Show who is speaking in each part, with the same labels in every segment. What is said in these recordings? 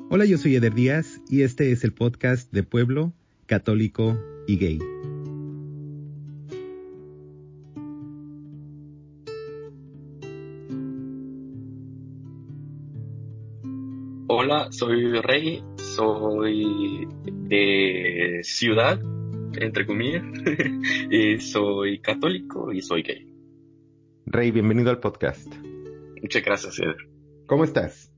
Speaker 1: Hola, yo soy Eder Díaz y este es el podcast de Pueblo, Católico y Gay.
Speaker 2: Hola, soy Rey, soy de ciudad, entre comillas, y soy católico y soy gay.
Speaker 1: Rey, bienvenido al podcast.
Speaker 2: Muchas gracias, Eder.
Speaker 1: ¿Cómo estás?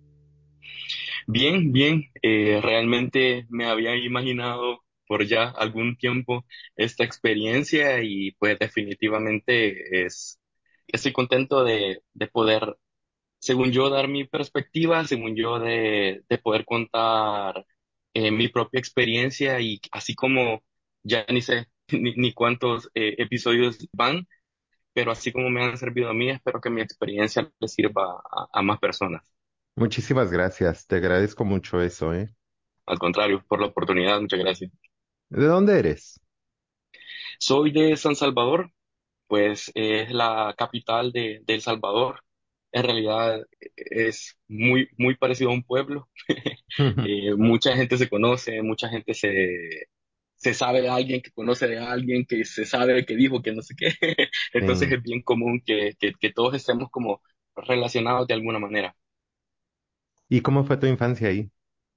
Speaker 2: Bien, bien, realmente me había imaginado por ya algún tiempo esta experiencia y pues definitivamente estoy contento de poder, según yo, dar mi perspectiva, según yo, de poder contar mi propia experiencia y así como ya ni sé ni cuántos episodios van, pero así como me han servido a mí, espero que mi experiencia le sirva a más personas.
Speaker 1: Muchísimas gracias, te agradezco mucho eso, ¿eh?
Speaker 2: Al contrario, por la oportunidad, muchas gracias.
Speaker 1: ¿De dónde eres?
Speaker 2: Soy de San Salvador, pues es la capital de El Salvador. En realidad es muy parecido a un pueblo. Mucha gente se conoce, mucha gente se sabe de alguien que conoce de alguien que se sabe que dijo que no sé qué. Entonces
Speaker 1: Sí.
Speaker 2: es bien común que todos estemos como relacionados de alguna manera.
Speaker 1: ¿Y cómo fue tu infancia ahí?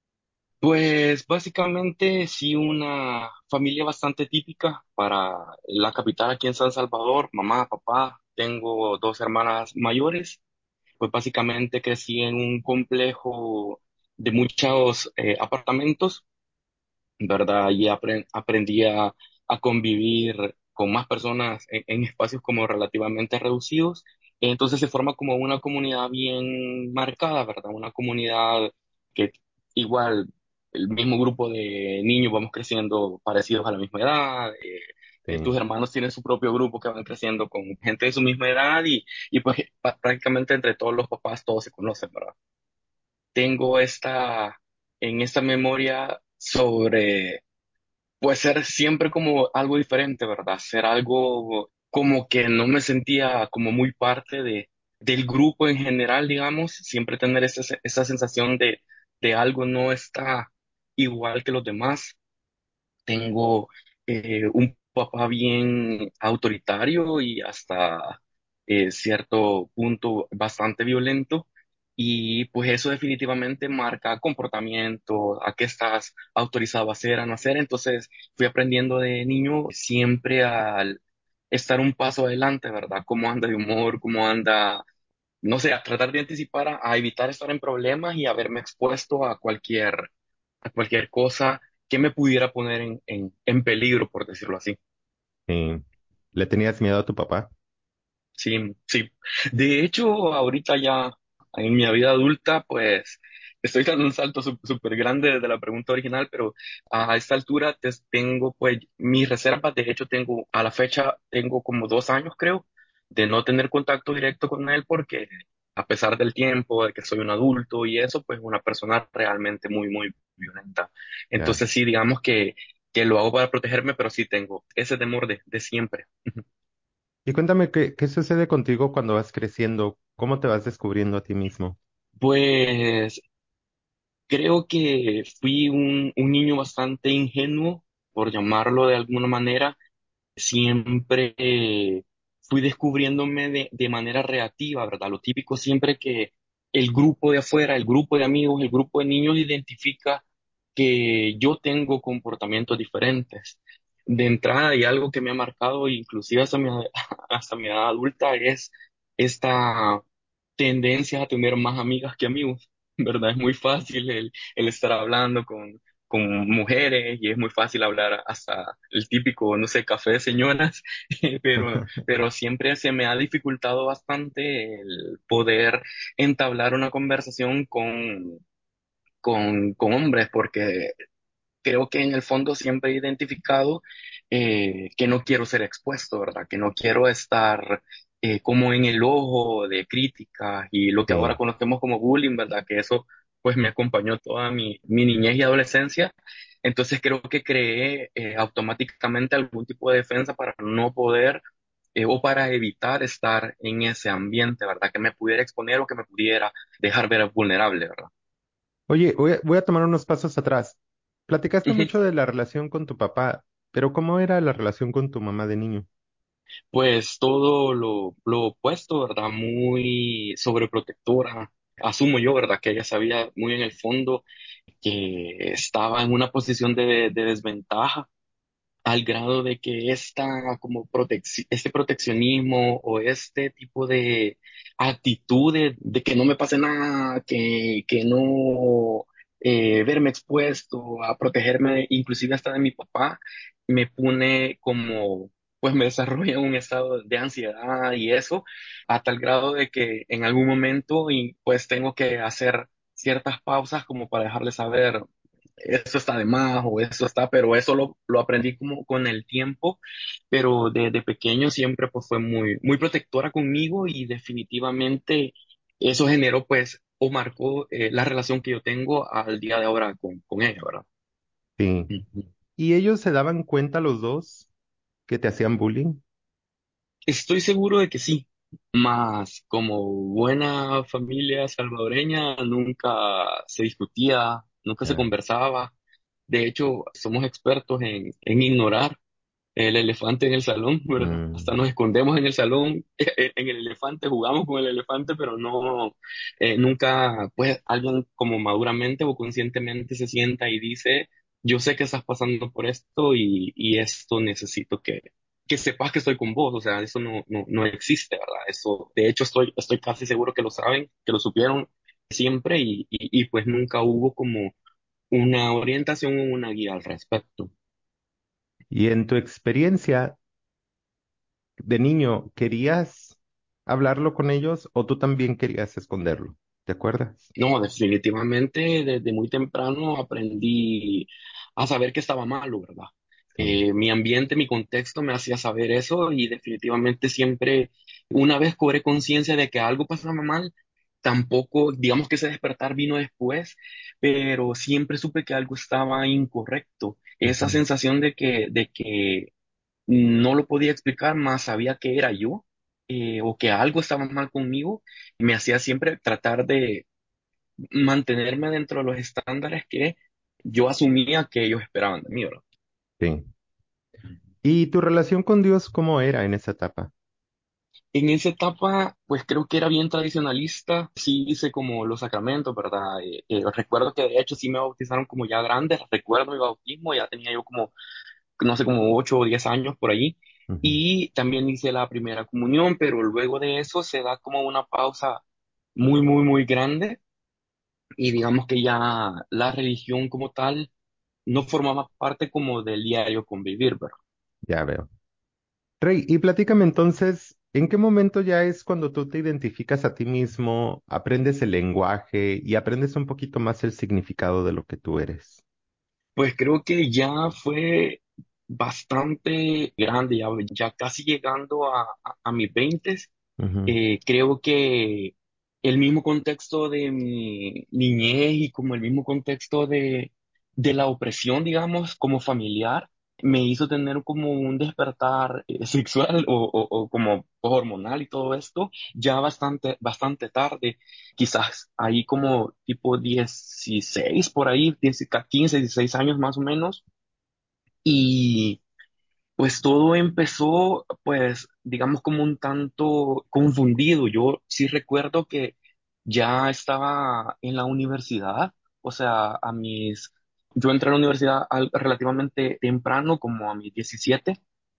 Speaker 2: Pues básicamente sí, una familia bastante típica para la capital aquí en San Salvador, mamá, papá, tengo dos hermanas mayores. Pues básicamente crecí en un complejo de muchos apartamentos, ¿verdad? Y aprendí a convivir con más personas en espacios como relativamente reducidos. Entonces se forma como una comunidad bien marcada, ¿verdad? Una comunidad que igual el mismo grupo de niños vamos creciendo parecidos a la misma edad. Tus
Speaker 1: Sí.
Speaker 2: hermanos tienen su propio grupo que van creciendo con gente de su misma edad y pues prácticamente entre todos los papás todos se conocen, ¿verdad? Tengo en esta memoria sobre pues ser siempre como algo diferente, ¿verdad? Ser algo como que no me sentía como muy parte del grupo en general, digamos, siempre tener esa sensación de algo no está igual que los demás. Tengo un papá bien autoritario y hasta cierto punto bastante violento. Y pues eso definitivamente marca comportamiento, a qué estás autorizado a hacer, a no hacer. Entonces fui aprendiendo de niño siempre al estar un paso adelante, ¿verdad? Cómo anda de humor, cómo anda, no sé, a tratar de anticipar, a evitar estar en problemas y haberme expuesto a cualquier cosa que me pudiera poner en peligro, por decirlo así.
Speaker 1: Sí. ¿Le tenías miedo a tu papá?
Speaker 2: Sí, sí. De hecho, ahorita ya en mi vida adulta, pues estoy dando un salto súper grande desde la pregunta original, pero a esta altura tengo pues mis reservas. De hecho, tengo a la fecha, tengo como 2 años, creo, de no tener contacto directo con él porque a pesar del tiempo, de que soy un adulto y eso, pues una persona realmente muy violenta.
Speaker 1: Ya.
Speaker 2: Entonces sí, digamos que lo hago para protegerme, pero sí tengo ese temor de siempre.
Speaker 1: Y cuéntame, ¿qué sucede contigo cuando vas creciendo? ¿Cómo te vas descubriendo a ti mismo?
Speaker 2: Pues creo que fui un niño bastante ingenuo, por llamarlo de alguna manera. Siempre fui descubriéndome de manera reactiva, ¿verdad? Lo típico siempre que el grupo de afuera, el grupo de amigos, el grupo de niños identifica que yo tengo comportamientos diferentes. De entrada, y algo que me ha marcado, inclusive hasta mi edad adulta, es esta tendencia a tener más amigas que amigos, ¿verdad? Es muy fácil el estar hablando con mujeres y es muy fácil hablar hasta el típico, no sé, café de señoras, pero siempre se me ha dificultado bastante el poder entablar una conversación con hombres, porque creo que en el fondo siempre he identificado que no quiero ser expuesto, ¿verdad? Que no quiero estar como en el ojo de críticas y lo que ahora
Speaker 1: Sí.
Speaker 2: conocemos como bullying, ¿verdad? Que eso pues me acompañó toda mi niñez y adolescencia. Entonces creo que creé automáticamente algún tipo de defensa para no poder o para evitar estar en ese ambiente, ¿verdad? Que me pudiera exponer o que me pudiera dejar ver vulnerable, ¿verdad?
Speaker 1: Oye, voy a tomar unos pasos atrás. Platicaste
Speaker 2: Ujú.
Speaker 1: mucho de la relación con tu papá, pero ¿cómo era la relación con tu mamá de niño?
Speaker 2: Pues todo lo opuesto, ¿verdad? Muy sobreprotectora. Asumo yo, ¿verdad? Que ella sabía muy en el fondo que estaba en una posición de desventaja al grado de que este proteccionismo o este tipo de actitud de que no me pase nada, que no verme expuesto a protegerme, inclusive hasta de mi papá, me pone como, pues me desarrolla un estado de ansiedad y eso, a tal grado de que en algún momento y pues tengo que hacer ciertas pausas como para dejarle saber esto está de más o esto está, pero eso lo aprendí como con el tiempo, pero desde pequeño siempre pues fue muy protectora conmigo y definitivamente eso generó pues o marcó la relación que yo tengo al día de ahora con ella, ¿verdad?
Speaker 1: Sí.
Speaker 2: Ujú.
Speaker 1: ¿Y ellos se daban cuenta los dos que te hacían bullying?
Speaker 2: Estoy seguro de que sí, más como buena familia salvadoreña nunca se discutía, nunca se
Speaker 1: Ya.
Speaker 2: conversaba. De hecho, somos expertos en ignorar el elefante en el salón, ¿verdad?
Speaker 1: Mm,
Speaker 2: Hasta nos escondemos en el salón, en el elefante, jugamos con el elefante, pero no, nunca, pues alguien como maduramente o conscientemente se sienta y dice, yo sé que estás pasando por esto y esto necesito que sepas que estoy con vos, o sea, eso no existe, ¿verdad? Eso, de hecho, estoy casi seguro que lo saben, que lo supieron siempre y pues nunca hubo como una orientación o una guía al respecto.
Speaker 1: Y en tu experiencia de niño, ¿querías hablarlo con ellos o tú también querías esconderlo? ¿Te acuerdas?
Speaker 2: No, definitivamente desde muy temprano aprendí a saber que estaba malo, ¿verdad?
Speaker 1: Sí.
Speaker 2: Mi ambiente, mi contexto me hacía saber eso y definitivamente siempre, una vez cobré conciencia de que algo pasaba mal, tampoco, digamos que ese despertar vino después, pero siempre supe que algo estaba incorrecto. Esa
Speaker 1: Ujú.
Speaker 2: sensación de que no lo podía explicar, más sabía que era yo o que algo estaba mal conmigo, me hacía siempre tratar de mantenerme dentro de los estándares que yo asumía que ellos esperaban de mí, ¿verdad?
Speaker 1: Sí. ¿Y tu relación con Dios cómo era en esa etapa?
Speaker 2: En esa etapa, pues creo que era bien tradicionalista, sí hice como los sacramentos, ¿verdad? Recuerdo que de hecho sí me bautizaron como ya grande, recuerdo mi bautismo, ya tenía yo como, no sé, como 8 o 10 años por ahí,
Speaker 1: Ujú.
Speaker 2: y también hice la primera comunión, pero luego de eso se da como una pausa muy grande, y digamos que ya la religión como tal no formaba parte como del diario convivir, ¿verdad?
Speaker 1: Ya veo. Rey, y platícame entonces, ¿en qué momento ya es cuando tú te identificas a ti mismo, aprendes el lenguaje y aprendes un poquito más el significado de lo que tú eres?
Speaker 2: Pues creo que ya fue bastante grande, ya casi llegando a mis veintes.
Speaker 1: Ujú.
Speaker 2: Creo que el mismo contexto de mi niñez y como el mismo contexto de la opresión, digamos, como familiar, me hizo tener como un despertar sexual o como hormonal y todo esto ya bastante tarde, quizás ahí como tipo 16 por ahí, 10 15 16 años más o menos. Y pues todo empezó, pues, digamos, como un tanto confundido. Yo sí recuerdo que ya estaba en la universidad, o sea, yo entré a la universidad relativamente temprano, como a mis 17,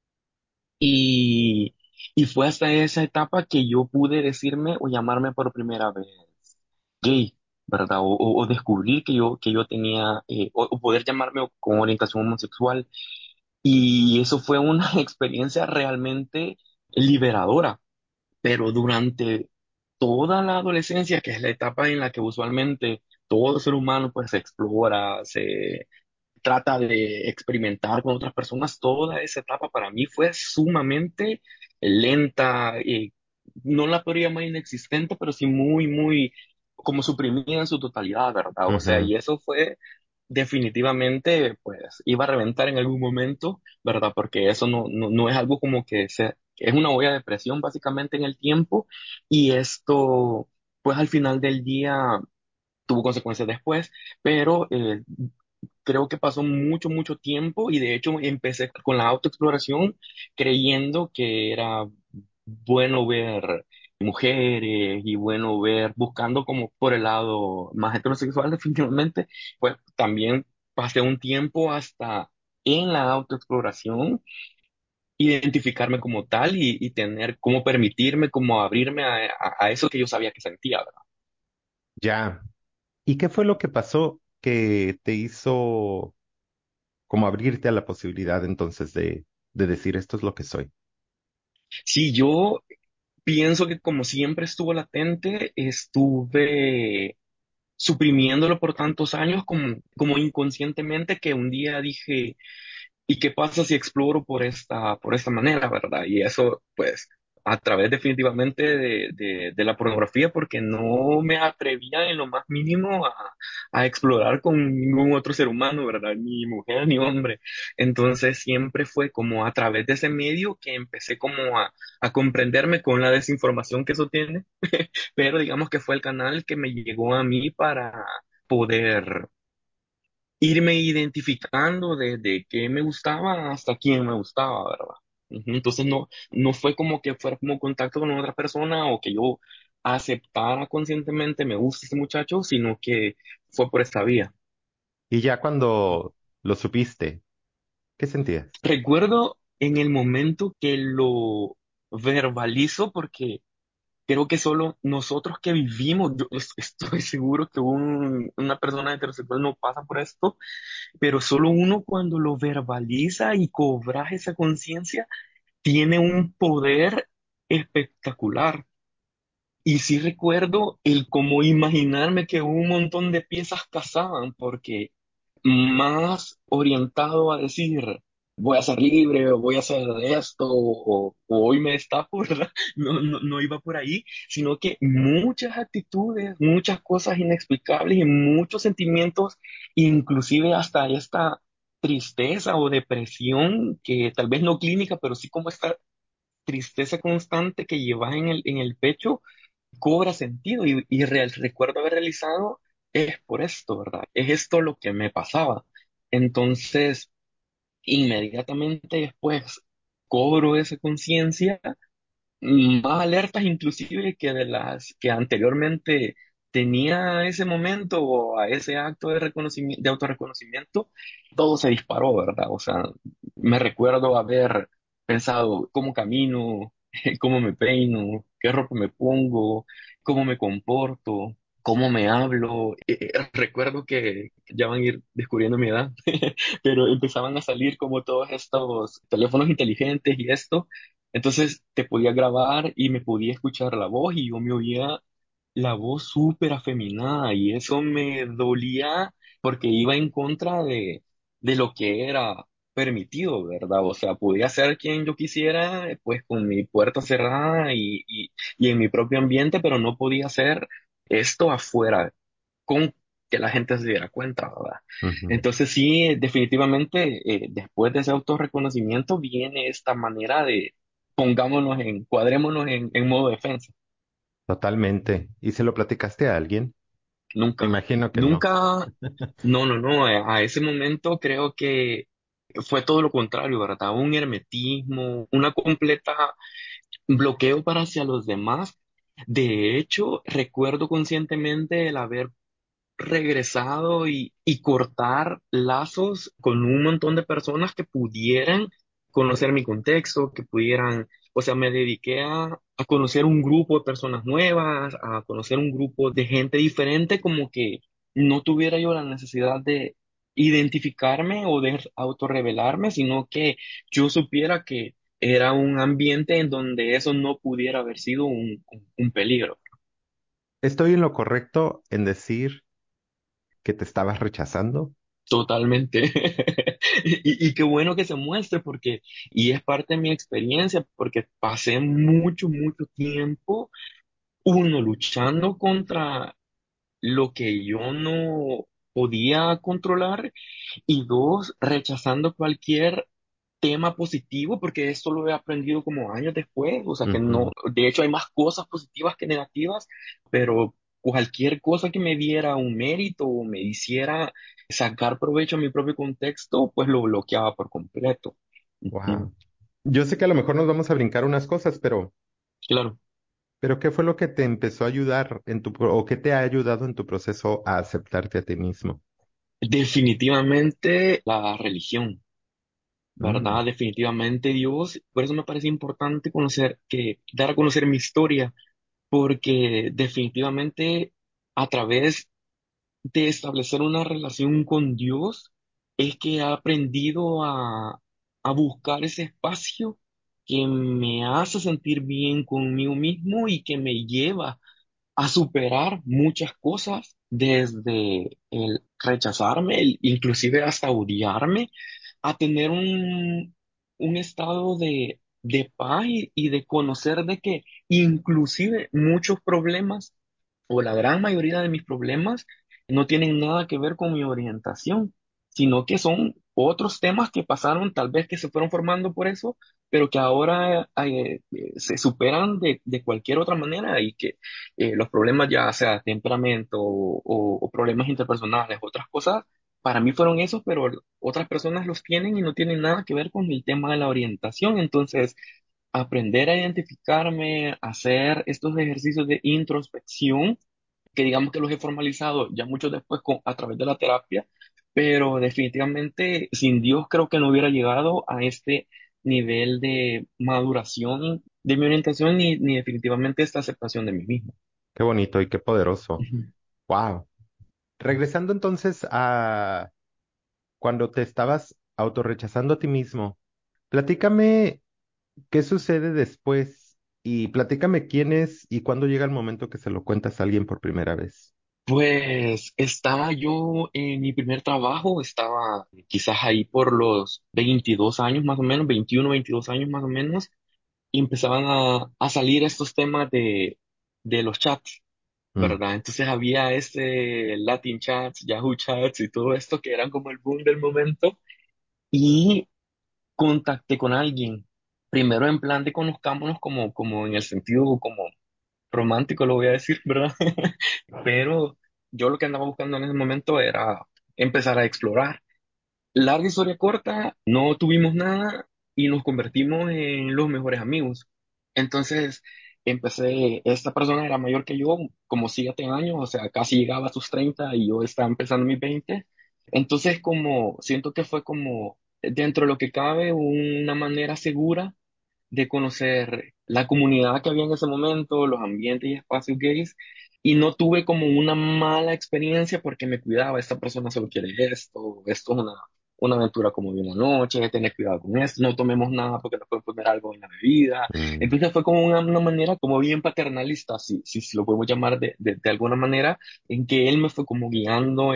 Speaker 2: y, y fue hasta esa etapa que yo pude decirme o llamarme por primera vez gay, ¿verdad? O descubrir que yo tenía, o poder llamarme con orientación homosexual. Y eso fue una experiencia realmente liberadora, pero durante toda la adolescencia, que es la etapa en la que usualmente todo ser humano pues se explora, se trata de experimentar con otras personas, toda esa etapa para mí fue sumamente lenta, no la podría llamar inexistente, pero sí muy como suprimida en su totalidad, ¿verdad? O sea,
Speaker 1: Ujú.
Speaker 2: y eso fue definitivamente, pues, iba a reventar en algún momento, ¿verdad? Porque eso no es algo como es una olla de presión básicamente en el tiempo, y esto, pues al final del día tuvo consecuencias después, pero creo que pasó mucho, mucho tiempo y de hecho empecé con la autoexploración creyendo que era bueno ver mujeres y bueno ver, buscando como por el lado más heterosexual definitivamente, pues también pasé un tiempo hasta en la autoexploración, identificarme como tal y tener cómo permitirme, cómo abrirme a eso que yo sabía que sentía, ¿verdad?
Speaker 1: Ya. ¿Y qué fue lo que pasó que te hizo como abrirte a la posibilidad entonces de decir esto es lo que soy?
Speaker 2: Sí, yo pienso que como siempre estuvo latente, estuve suprimiéndolo por tantos años como inconscientemente que un día dije, ¿y qué pasa si exploro por esta manera, verdad? Y eso, pues, a través definitivamente de la pornografía, porque no me atrevía en lo más mínimo a explorar con ningún otro ser humano, ¿verdad? Ni mujer ni hombre. Entonces siempre fue como a través de ese medio que empecé como a comprenderme con la desinformación que eso tiene, pero digamos que fue el canal que me llegó a mí para poder irme identificando desde qué me gustaba hasta quién me gustaba, ¿verdad? Ujú. Entonces no fue como que fuera como contacto con otra persona o que yo aceptara conscientemente me gusta este muchacho, sino que fue por esta vía.
Speaker 1: Y ya cuando lo supiste, ¿qué sentías?
Speaker 2: Recuerdo en el momento que lo verbalizo porque creo que solo nosotros que vivimos, yo estoy seguro que una persona heterosexual no pasa por esto, pero solo uno cuando lo verbaliza y cobra esa conciencia tiene un poder espectacular. Y sí recuerdo el cómo imaginarme que un montón de piezas casaban, porque más orientado a decir, voy a ser libre, o voy a hacer esto, o hoy me destapo, ¿verdad? No iba por ahí, sino que muchas actitudes, muchas cosas inexplicables y muchos sentimientos, inclusive hasta esta tristeza o depresión, que tal vez no clínica, pero sí como esta tristeza constante que llevas en el pecho, cobra sentido recuerdo haber realizado es por esto, ¿verdad? Es esto lo que me pasaba. Entonces, inmediatamente después cobro esa conciencia más alertas inclusive que de las que anteriormente tenía a ese momento o a ese acto de reconocimiento, de autorreconocimiento, todo se disparó, ¿verdad? O sea, me recuerdo haber pensado cómo camino, cómo me peino, qué ropa me pongo, cómo me comporto, cómo me hablo. Recuerdo que ya van a ir descubriendo mi edad, pero empezaban a salir como todos estos teléfonos inteligentes y esto, entonces te podía grabar y me podía escuchar la voz y yo me oía la voz súper afeminada y eso me dolía porque iba en contra de lo que era permitido, ¿verdad? O sea, podía ser quien yo quisiera, pues con mi puerta cerrada y en mi propio ambiente, pero no podía hacer esto afuera con que la gente se diera cuenta, ¿verdad?
Speaker 1: Ujú.
Speaker 2: Entonces sí, definitivamente, después de ese autorreconocimiento viene esta manera de cuadrémonos en modo defensa.
Speaker 1: Totalmente. ¿Y se lo platicaste a alguien? Me
Speaker 2: Nunca,
Speaker 1: imagino que no.
Speaker 2: nunca, no, a ese momento creo que fue todo lo contrario, ¿verdad? Un hermetismo, una completa bloqueo para hacia los demás. De hecho, recuerdo conscientemente el haber regresado y cortar lazos con un montón de personas que pudieran conocer mi contexto, que pudieran, o sea, me dediqué a conocer un grupo de personas nuevas, a conocer un grupo de gente diferente, como que no tuviera yo la necesidad de identificarme o de autorrevelarme, sino que yo supiera que era un ambiente en donde eso no pudiera haber sido un peligro.
Speaker 1: ¿Estoy en lo correcto en decir que te estabas rechazando?
Speaker 2: Totalmente. Y qué bueno que se muestre porque, y es parte de mi experiencia, porque pasé mucho, mucho tiempo, uno, luchando contra lo que yo no podía controlar y dos, rechazando cualquier tema positivo, porque esto lo he aprendido como años después, o sea que no,
Speaker 1: Ujú.
Speaker 2: de hecho hay más cosas positivas que negativas, pero cualquier cosa que me diera un mérito o me hiciera sacar provecho a mi propio contexto, pues lo bloqueaba por completo. Ujú.
Speaker 1: Wow. Yo sé que a lo mejor nos vamos a brincar unas cosas,
Speaker 2: Claro,
Speaker 1: pero ¿qué fue lo que te empezó a ayudar o qué te ha ayudado en tu proceso a aceptarte a ti mismo?
Speaker 2: definitivamente la religión.
Speaker 1: Mm,
Speaker 2: ¿Verdad? Definitivamente Dios. Por eso me parece importante dar a conocer mi historia, porque definitivamente a través de establecer una relación con Dios es que he aprendido a buscar ese espacio que me hace sentir bien conmigo mismo y que me lleva a superar muchas cosas, desde el rechazarme, inclusive hasta odiarme, a tener un estado de paz y de conocer de que inclusive muchos problemas o la gran mayoría de mis problemas no tienen nada que ver con mi orientación, sino que son otros temas que pasaron, tal vez que se fueron formando por eso, pero que ahora se superan de cualquier otra manera y que los problemas, ya sea temperamento o problemas interpersonales, otras cosas, para mí fueron esos, pero otras personas los tienen y no tienen nada que ver con el tema de la orientación. Entonces, aprender a identificarme, hacer estos ejercicios de introspección, que digamos que los he formalizado ya mucho después a través de la terapia, pero definitivamente sin Dios creo que no hubiera llegado a este nivel de maduración de mi orientación ni definitivamente esta aceptación de mí mismo.
Speaker 1: qué bonito y qué poderoso.
Speaker 2: Ujú.
Speaker 1: Wow. Regresando entonces a cuando te estabas autorrechazando a ti mismo, platícame qué sucede después y platícame quién es y cuándo llega el momento que se lo cuentas a alguien por primera vez.
Speaker 2: Pues estaba yo en mi primer trabajo, estaba quizás ahí por los 22 años más o menos, 21 22 años más o menos, y empezaban a salir estos temas de los chats,
Speaker 1: Mm,
Speaker 2: ¿verdad? Entonces había este Latin Chats, Yahoo Chats y todo esto que eran como el boom del momento, y contacté con alguien, primero en plan de conozcámonos como en el sentido como romántico, lo voy a decir, ¿verdad? Pero yo lo que andaba buscando en ese momento era empezar a explorar. Larga historia corta, no tuvimos nada y nos convertimos en los mejores amigos. Entonces, esta persona era mayor que yo, como 7 años, o sea, casi llegaba a sus 30 y yo estaba empezando mis 20. Entonces, como siento que fue como, dentro de lo que cabe, una manera segura de conocer la comunidad que había en ese momento, los ambientes y espacios gays, y no tuve como una mala experiencia porque me cuidaba, esta persona solo quiere esto es una aventura como de una noche, tener cuidado con esto, no tomemos nada porque nos puede poner algo en la bebida.
Speaker 1: mm.
Speaker 2: Entonces fue como una manera como bien paternalista, si lo podemos llamar de alguna manera, en que él me fue como guiando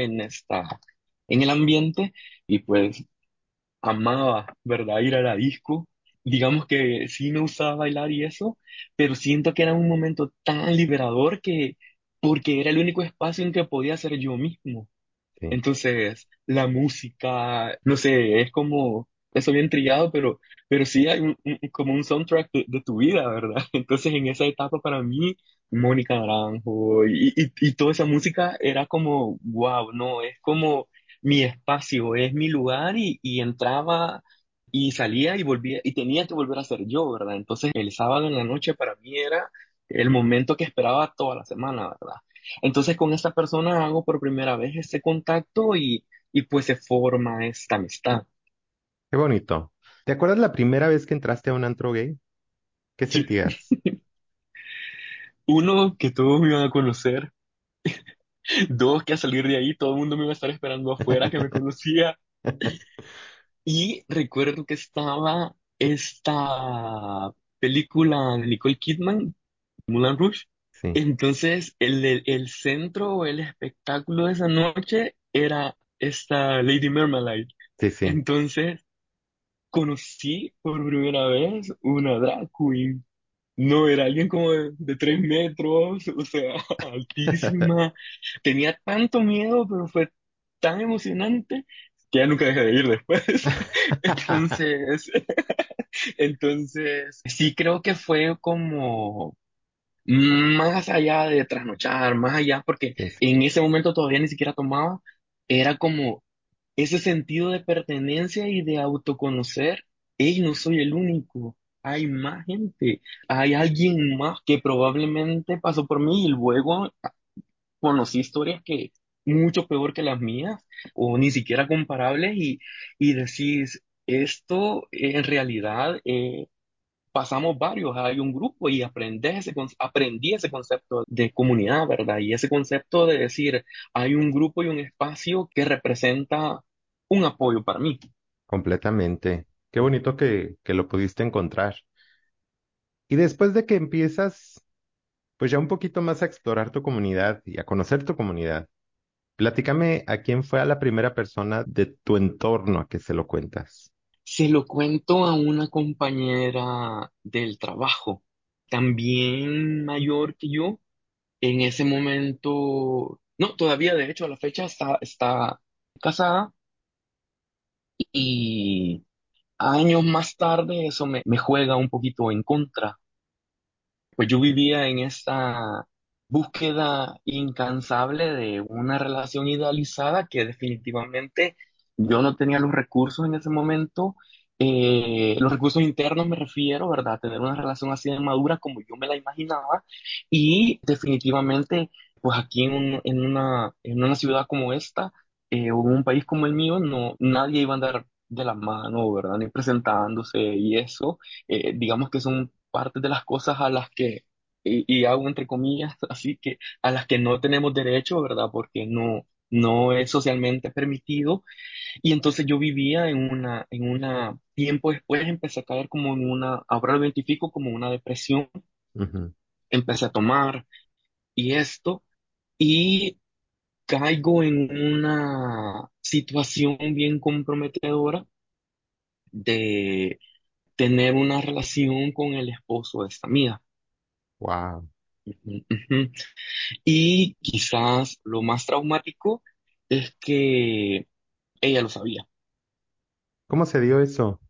Speaker 2: en el ambiente. Y pues amaba, ¿verdad? Ir a la disco. Digamos que sí me gustaba bailar y eso, pero siento que era un momento tan liberador porque era el único espacio en que podía ser yo mismo.
Speaker 1: Sí,
Speaker 2: Entonces, la música, no sé, es como, eso bien trillado, pero sí hay como un soundtrack de tu vida, ¿verdad? Entonces, en esa etapa para mí, Mónica Naranjo y toda esa música era como, wow, no, es como mi espacio, es mi lugar y entraba y salía y volvía y tenía que volver a ser yo, ¿verdad? Entonces, el sábado en la noche para mí era el momento que esperaba toda la semana, ¿verdad? Entonces con esta persona hago por primera vez este contacto y pues se forma esta amistad.
Speaker 1: qué bonito. ¿Te acuerdas la primera vez que entraste a un antro gay? ¿Qué
Speaker 2: Sí.
Speaker 1: sentías?
Speaker 2: Uno, que todos me iban a conocer. Dos, que a salir de ahí todo el mundo me iba a estar esperando afuera, que me conocía. Y recuerdo que estaba esta película de Nicole Kidman, Moulin Rouge.
Speaker 1: Sí,
Speaker 2: Entonces el centro, el espectáculo de esa noche era esta Lady Marmalade.
Speaker 1: sí, sí.
Speaker 2: Entonces conocí por primera vez una drag queen. No, era alguien como de 3 metros, o sea, altísima. Tenía tanto miedo, pero fue tan emocionante que ya nunca dejé de ir después. Entonces, entonces, sí creo que fue como más allá de trasnochar, más allá, porque
Speaker 1: Sí, sí,
Speaker 2: en ese momento todavía ni siquiera tomaba, era como ese sentido de pertenencia y de autoconocer. Hey, no soy el único, hay más gente, hay alguien más que probablemente pasó por mí y luego conocí historias que mucho peor que las mías o ni siquiera comparables y decís, esto en realidad pasamos varios, hay un grupo y aprendí ese concepto de comunidad, ¿verdad? Y ese concepto de decir, hay un grupo y un espacio que representa un apoyo para mí.
Speaker 1: completamente. Qué bonito que lo pudiste encontrar. Y después de que empiezas, pues ya un poquito más a explorar tu comunidad y a conocer tu comunidad, platícame a quién fue a la primera persona de tu entorno a que se lo cuentas.
Speaker 2: Se lo cuento a una compañera del trabajo, también mayor que yo. En ese momento, no, todavía de hecho a la fecha está casada y años más tarde eso me juega un poquito en contra. Pues yo vivía en esta búsqueda incansable de una relación idealizada que definitivamente yo no tenía los recursos en ese momento, los recursos internos me refiero, ¿verdad? Tener una relación así de madura como yo me la imaginaba y definitivamente, pues aquí en una ciudad como esta, o en un país como el mío, no, nadie iba a andar de la mano, ¿verdad? Ni presentándose y eso digamos que son partes de las cosas a las que, y hago entre comillas, así que a las que no tenemos derecho, ¿verdad? Porque no es socialmente permitido. Y entonces yo vivía tiempo después empecé a caer como en ahora lo identifico como una depresión,
Speaker 1: Ujú.
Speaker 2: empecé a tomar y esto, y caigo en una situación bien comprometedora de tener una relación con el esposo de esta amiga.
Speaker 1: Wow.
Speaker 2: Ujú, ujú. Y quizás lo más traumático es que ella lo sabía.
Speaker 1: ¿Cómo se dio eso?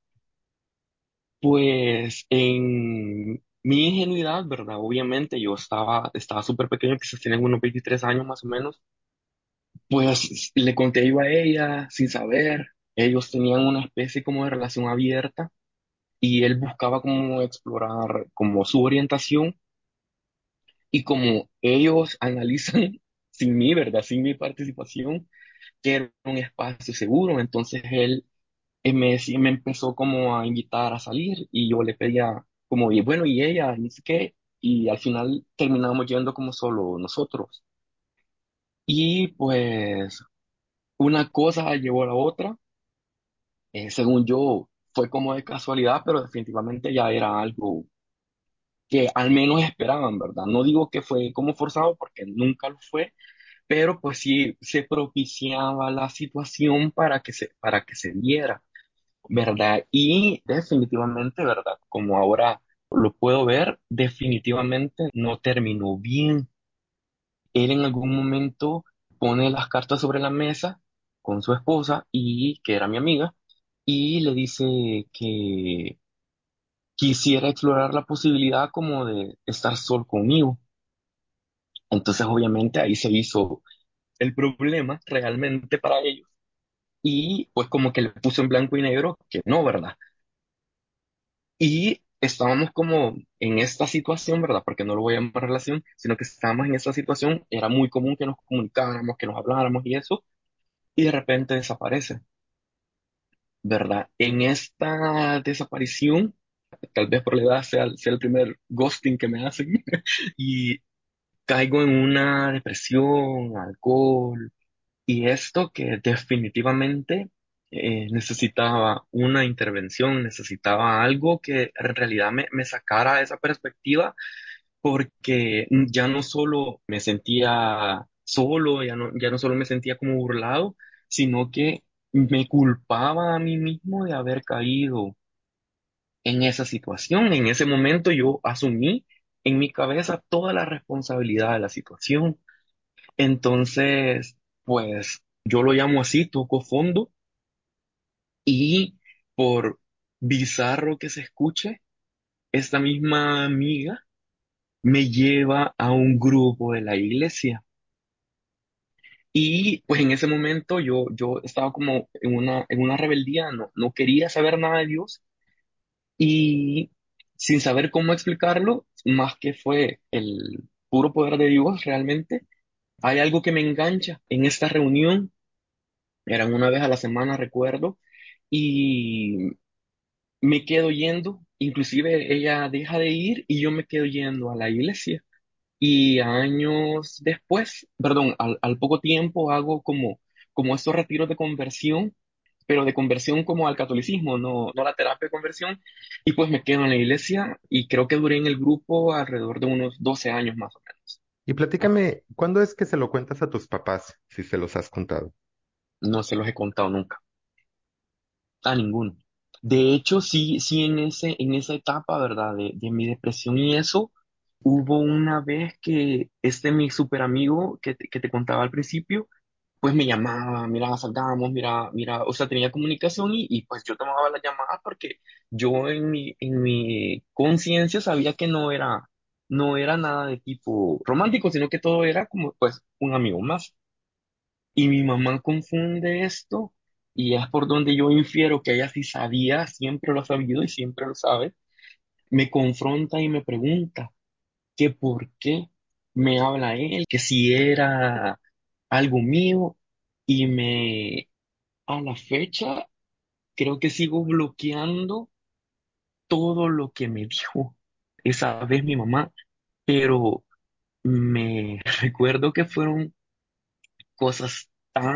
Speaker 2: Pues en mi ingenuidad, ¿verdad? Obviamente yo estaba súper pequeño, quizás tenía unos 23 años más o menos. Pues le conté yo a ella sin saber. Ellos tenían una especie como de relación abierta y él buscaba como explorar como su orientación y como ellos analizan sin mí, ¿verdad? Sin mi participación que era un espacio seguro, entonces él me empezó como a invitar a salir y yo le pedía como, y bueno, y ella, y no sé qué, y al final terminamos yendo como solo nosotros. Y pues una cosa llevó a la otra, según yo fue como de casualidad, pero definitivamente ya era algo que al menos esperaban, ¿verdad? No digo que fue como forzado porque nunca lo fue, pero pues sí se propiciaba la situación para que se diera. ¿Verdad? Y definitivamente, ¿verdad? Como ahora lo puedo ver, definitivamente no terminó bien. Él en algún momento pone las cartas sobre la mesa con su esposa y que era mi amiga y le dice que quisiera explorar la posibilidad como de estar solo conmigo. Entonces, obviamente, ahí se hizo el problema realmente para ellos y pues como que le puso en blanco y negro que no, ¿verdad? Y estábamos como en esta situación, ¿verdad? Porque no lo voy a llamar relación, sino que estábamos en esta situación, era muy común que nos comunicáramos, que nos habláramos y eso, y de repente desaparece, ¿verdad? En esta desaparición, tal vez por la edad sea el primer ghosting que me hacen, y caigo en una depresión, alcohol, y esto que definitivamente necesitaba una intervención, necesitaba algo que en realidad me sacara de esa perspectiva, porque ya no solo me sentía solo, ya no solo me sentía como burlado, sino que me culpaba a mí mismo de haber caído en esa situación. En ese momento yo asumí en mi cabeza toda la responsabilidad de la situación. Entonces, pues yo lo llamo así, toco fondo y por bizarro que se escuche, esta misma amiga me lleva a un grupo de la iglesia. Y pues en ese momento yo estaba como en una rebeldía, no quería saber nada de Dios y sin saber cómo explicarlo, más que fue el puro poder de Dios realmente, hay algo que me engancha en esta reunión, eran una vez a la semana, recuerdo, y me quedo yendo, inclusive ella deja de ir y yo me quedo yendo a la iglesia. Y años después, perdón, al poco tiempo hago como estos retiros de conversión, pero de conversión como al catolicismo, no la terapia de conversión. Y pues me quedo en la iglesia y creo que duré en el grupo alrededor de unos 12 años más o menos.
Speaker 1: Y platícame, ¿cuándo es que se lo cuentas a tus papás, si se los has contado?
Speaker 2: No se los he contado nunca, a ninguno. De hecho, sí en esa etapa, ¿verdad? De mi depresión y eso, hubo una vez que mi super amigo que te contaba al principio, pues me llamaba, mira, salgamos, mira, o sea, tenía comunicación y pues yo tomaba la llamada porque yo en mi conciencia sabía que no era nada de tipo romántico, sino que todo era como pues un amigo más. Y mi mamá confunde esto y es por donde yo infiero que ella sí sabía, siempre lo ha sabido y siempre lo sabe, me confronta y me pregunta que por qué me habla él, que si era algo mío y a la fecha, creo que sigo bloqueando todo lo que me dijo esa vez mi mamá, pero me recuerdo que fueron cosas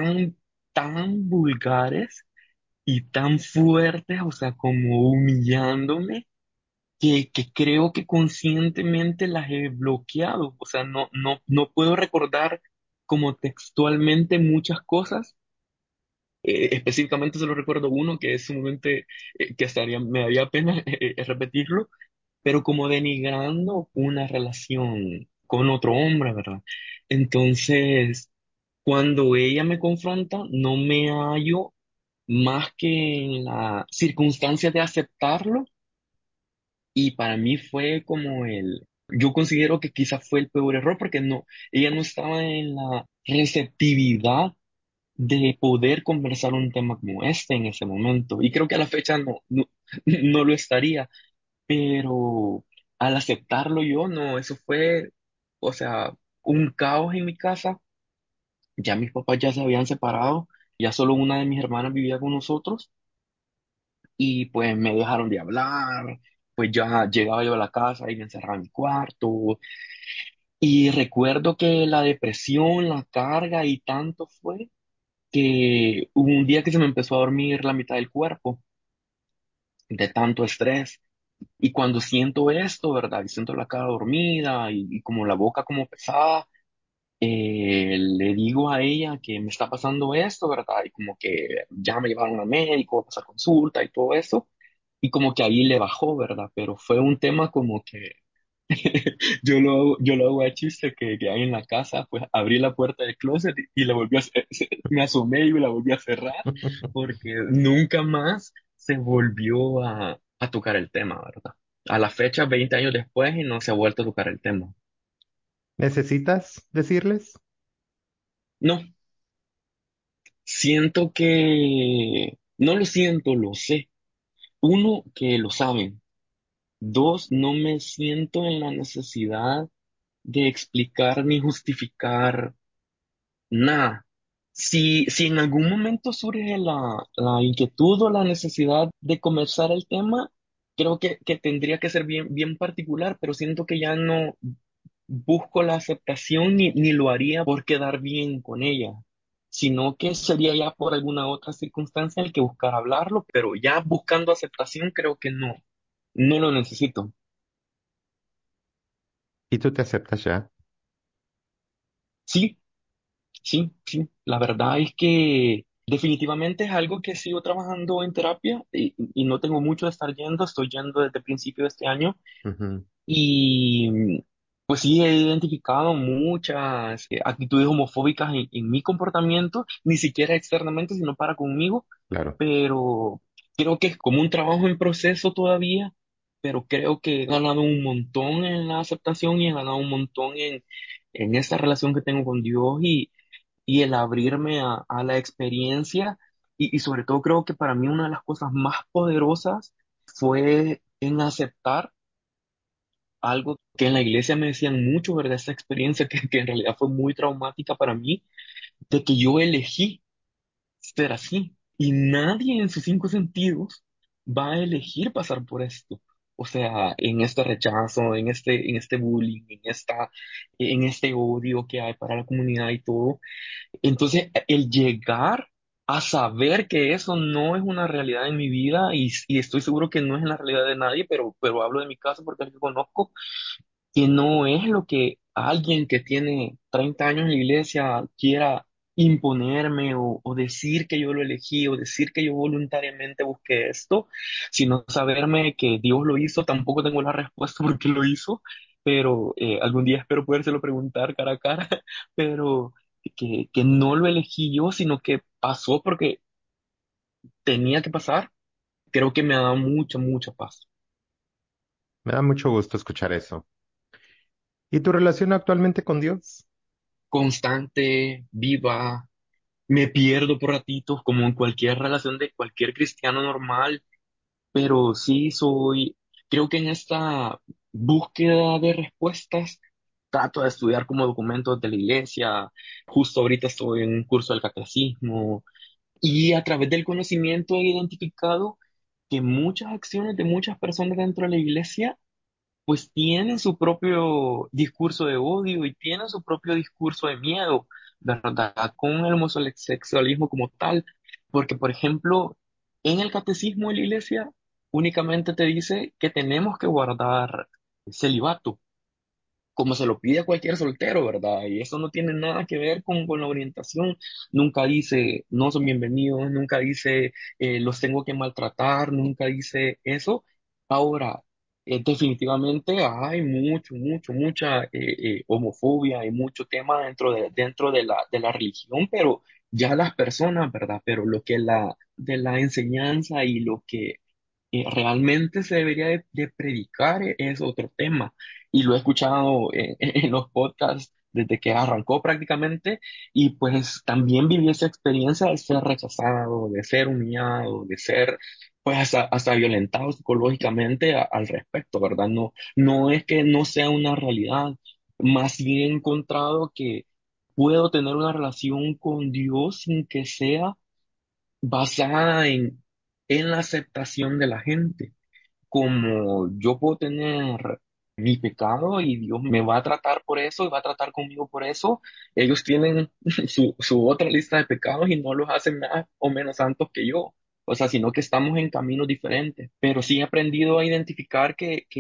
Speaker 2: tan vulgares y tan fuertes, o sea, como humillándome, que creo que conscientemente las he bloqueado. O sea, no puedo recordar como textualmente muchas cosas. Específicamente solo recuerdo uno que es sumamente, que estaría, me daría pena repetirlo, pero como denigrando una relación con otro hombre, ¿verdad? Entonces, cuando ella me confronta, no me hallo más que en la circunstancia de aceptarlo y para mí fue como yo considero que quizás fue el peor error porque ella no estaba en la receptividad de poder conversar un tema como este en ese momento. Y creo que a la fecha no lo estaría, pero al aceptarlo yo, no, eso fue, o sea, un caos en mi casa. Ya mis papás ya se habían separado, ya solo una de mis hermanas vivía con nosotros y pues me dejaron de hablar, pues ya llegaba yo a la casa y me encerraba en mi cuarto. Y recuerdo que la depresión, la carga y tanto fue que hubo un día que se me empezó a dormir la mitad del cuerpo de tanto estrés. Y cuando siento esto, ¿verdad? Y siento la cara dormida y como la boca como pesada, le digo a ella que me está pasando esto, ¿verdad? Y como que ya me llevaron al médico, a pasar consulta y todo eso. Y como que ahí le bajó, ¿verdad? Pero fue un tema como que yo lo hago a chiste que hay en la casa, pues abrí la puerta del closet y la volví me asomé y la volví a cerrar porque nunca más se volvió a tocar el tema, ¿verdad? A la fecha, 20 años después, y no se ha vuelto a tocar el tema.
Speaker 1: ¿Necesitas decirles?
Speaker 2: No, siento que, no lo siento, lo sé. Uno, que lo saben. Dos, no me siento en la necesidad de explicar ni justificar nada. Si en algún momento surge la inquietud o la necesidad de conversar el tema, creo que tendría que ser bien particular, pero siento que ya no busco la aceptación ni lo haría por quedar bien con ella, sino que sería ya por alguna otra circunstancia el que buscar hablarlo, pero ya buscando aceptación creo que no lo necesito.
Speaker 1: ¿Y tú te aceptas ya?
Speaker 2: Sí, sí, la verdad es que definitivamente es algo que sigo trabajando en terapia y no tengo mucho de estar yendo, estoy yendo desde el principio de este año
Speaker 1: Ujú,
Speaker 2: y pues sí he identificado muchas actitudes homofóbicas en mi comportamiento, ni siquiera externamente, sino para conmigo,
Speaker 1: claro.
Speaker 2: pero creo que es como un trabajo en proceso todavía pero creo que he ganado un montón en la aceptación y he ganado un montón en esta relación que tengo con Dios y el abrirme a la experiencia. Y sobre todo creo que para mí una de las cosas más poderosas fue en aceptar algo que en la iglesia me decían mucho, ¿verdad? Esta experiencia que en realidad fue muy traumática para mí, de que yo elegí ser así. Y nadie en sus cinco sentidos va a elegir pasar por esto. O sea, en este rechazo, en este bullying, en este odio que hay para la comunidad y todo. Entonces, el llegar a saber que eso no es una realidad en mi vida y estoy seguro que no es la realidad de nadie, pero hablo de mi caso porque es lo que conozco, que no es lo que alguien que tiene 30 años en la iglesia quiera imponerme o decir que yo lo elegí o decir que yo voluntariamente busqué esto, sino saberme que Dios lo hizo. Tampoco tengo la respuesta por qué lo hizo, pero algún día espero podérselo preguntar cara a cara, pero que no lo elegí yo, sino que pasó porque tenía que pasar. Creo que me ha dado mucha, mucha paz.
Speaker 1: Me da mucho gusto escuchar eso. ¿Y tu relación actualmente con Dios?
Speaker 2: Constante, viva. Me pierdo por ratitos, como en cualquier relación de cualquier cristiano normal, pero sí creo que en esta búsqueda de respuestas, trato de estudiar como documentos de la iglesia. Justo ahorita estoy en un curso del catecismo y a través del conocimiento he identificado que muchas acciones de muchas personas dentro de la iglesia pues tienen su propio discurso de odio y tienen su propio discurso de miedo, ¿verdad? Con el homosexualismo como tal. Porque, por ejemplo, en el catecismo de la iglesia únicamente te dice que tenemos que guardar celibato como se lo pide a cualquier soltero, ¿verdad? Y eso no tiene nada que ver con la orientación. Nunca dice no son bienvenidos, nunca dice los tengo que maltratar, nunca dice eso. Ahora, definitivamente hay mucha homofobia y mucho tema dentro de la religión, pero ya las personas, ¿verdad? Pero lo que de la enseñanza y lo que realmente se debería de predicar es otro tema y lo he escuchado en los podcasts desde que arrancó prácticamente y pues también viví esa experiencia de ser rechazado, de ser humillado, de ser pues hasta violentado psicológicamente al respecto, ¿verdad? No, no es que no sea una realidad, más bien he encontrado que puedo tener una relación con Dios sin que sea basada en la aceptación de la gente. Como yo puedo tener mi pecado y Dios me va a tratar por eso y va a tratar conmigo por eso, ellos tienen su otra lista de pecados y no los hacen más o menos santos que yo. O sea, sino que estamos en caminos diferentes. Pero sí he aprendido a identificar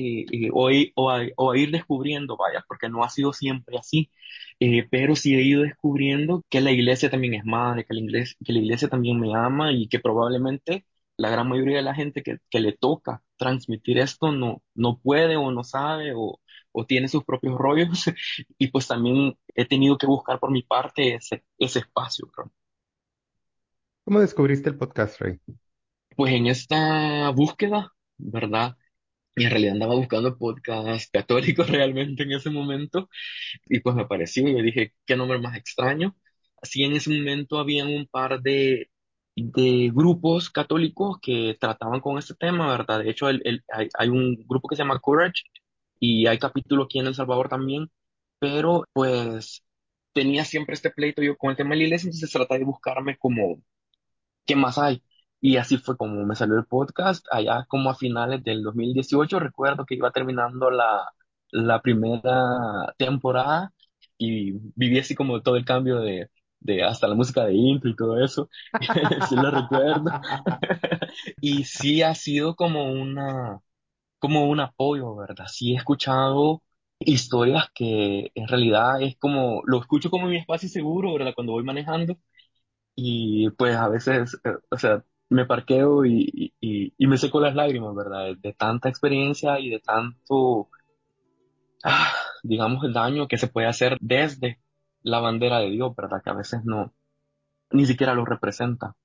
Speaker 2: o a ir descubriendo, vaya, porque no ha sido siempre así. Pero sí he ido descubriendo que la iglesia también es madre, que la iglesia también me ama y que probablemente la gran mayoría de la gente que le toca transmitir esto no puede o no sabe o tiene sus propios rollos y pues también he tenido que buscar por mi parte ese espacio, bro.
Speaker 1: ¿Cómo descubriste el podcast, Rey?
Speaker 2: Pues en esta búsqueda, ¿verdad? Y en realidad andaba buscando podcast católicos realmente en ese momento y pues me pareció y yo dije, qué nombre más extraño. Así en ese momento habían un par de grupos católicos que trataban con este tema, ¿verdad? De hecho, hay un grupo que se llama Courage y hay capítulo aquí en El Salvador también, pero pues tenía siempre este pleito yo con el tema de la iglesia, entonces traté de buscarme como ¿qué más hay? Y así fue como me salió el podcast, allá como a finales del 2018 recuerdo que iba terminando la primera temporada y viví así como todo el cambio de hasta la música de intro y todo eso, sí lo recuerdo. Y sí ha sido como un apoyo, ¿verdad? Sí he escuchado historias que en realidad es como, lo escucho como mi espacio seguro, ¿verdad? Cuando voy manejando y pues a veces, o sea, me parqueo y me seco las lágrimas, ¿verdad? De tanta experiencia y de tanto, ah, digamos, el daño que se puede hacer desde la bandera de Dios, ¿verdad? Que a veces no, ni siquiera lo representa.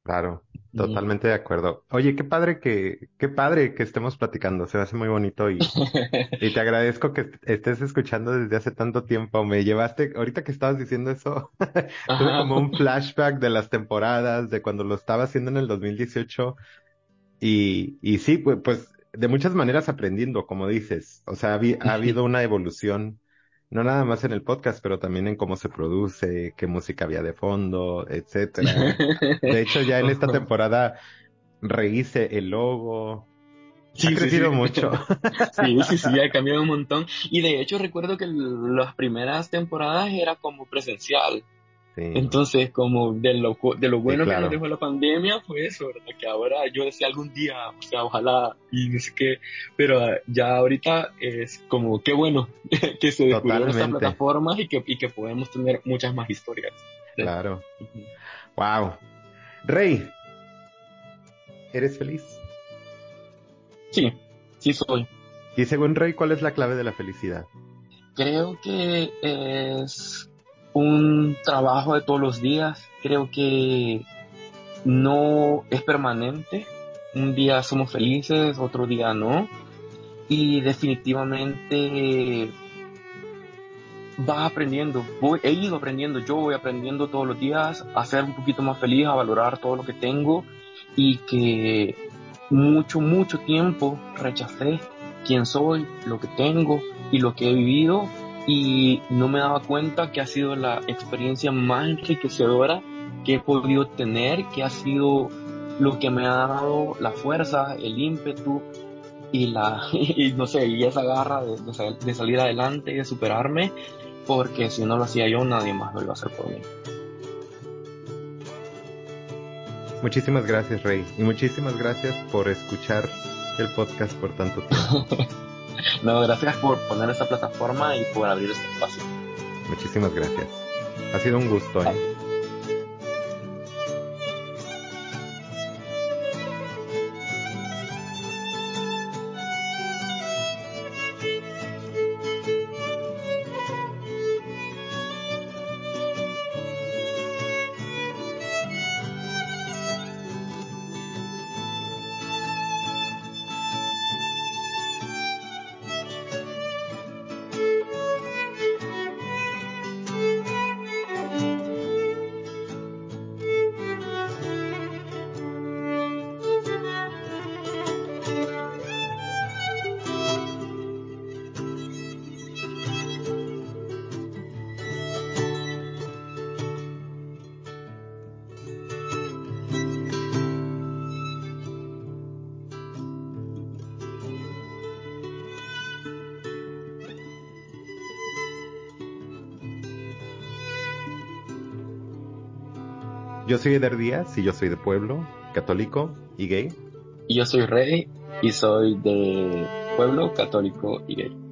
Speaker 1: Claro,
Speaker 2: Mm.
Speaker 1: totalmente de acuerdo. Oye, qué padre que estemos platicando, se me hace muy bonito y te agradezco que estés escuchando desde hace tanto tiempo. Me llevaste, ahorita que estabas diciendo eso, tuve
Speaker 2: Ajá.
Speaker 1: como un flashback de las temporadas, de cuando lo estaba haciendo en el 2018 y sí, pues de muchas maneras aprendiendo, como dices. O sea, ha habido una evolución, no nada más en el podcast, pero también en cómo se produce, qué música había de fondo, etcétera. De hecho, ya en esta temporada rehice el logo. Ha
Speaker 2: Sí, sí, sí.
Speaker 1: crecido mucho.
Speaker 2: Sí, sí, sí, ha cambiado un montón. Y de hecho recuerdo que las primeras temporadas era como presencial.
Speaker 1: Sí,
Speaker 2: Entonces, como de lo
Speaker 1: sí,
Speaker 2: bueno que nos
Speaker 1: claro,
Speaker 2: dejó la pandemia fue eso, ¿verdad? Que ahora yo decía algún día, o sea, ojalá y no sé qué, pero ya ahorita es como qué bueno que se descubrieron estas
Speaker 1: totalmente,
Speaker 2: plataformas y que podemos tener muchas más historias. Sí.
Speaker 1: claro.
Speaker 2: Ujú.
Speaker 1: Wow. Rey, ¿eres feliz?
Speaker 2: Sí, sí soy.
Speaker 1: Y según Rey, ¿cuál es la clave de la felicidad?
Speaker 2: Creo que es un trabajo de todos los días. Creo que no es permanente. Un día somos felices, otro día no. Y definitivamente vas aprendiendo. He ido aprendiendo, yo voy aprendiendo todos los días a ser un poquito más feliz, a valorar todo lo que tengo y que mucho, mucho tiempo rechacé quién soy, lo que tengo y lo que he vivido y no me daba cuenta que ha sido la experiencia más enriquecedora que he podido tener, que ha sido lo que me ha dado la fuerza, el ímpetu y y no sé, y esa garra de salir adelante y de superarme, porque si no lo hacía yo, nadie más lo iba a hacer por mí.
Speaker 1: Muchísimas gracias, Rey. Y muchísimas gracias por escuchar el podcast por tanto tiempo.
Speaker 2: No, gracias por poner esta plataforma y por abrir este espacio.
Speaker 1: Muchísimas gracias. Ha sido un gusto, ¿eh? Yo soy Eder Díaz y yo soy de pueblo, católico y gay.
Speaker 2: Y yo soy Rey y soy de pueblo católico y gay.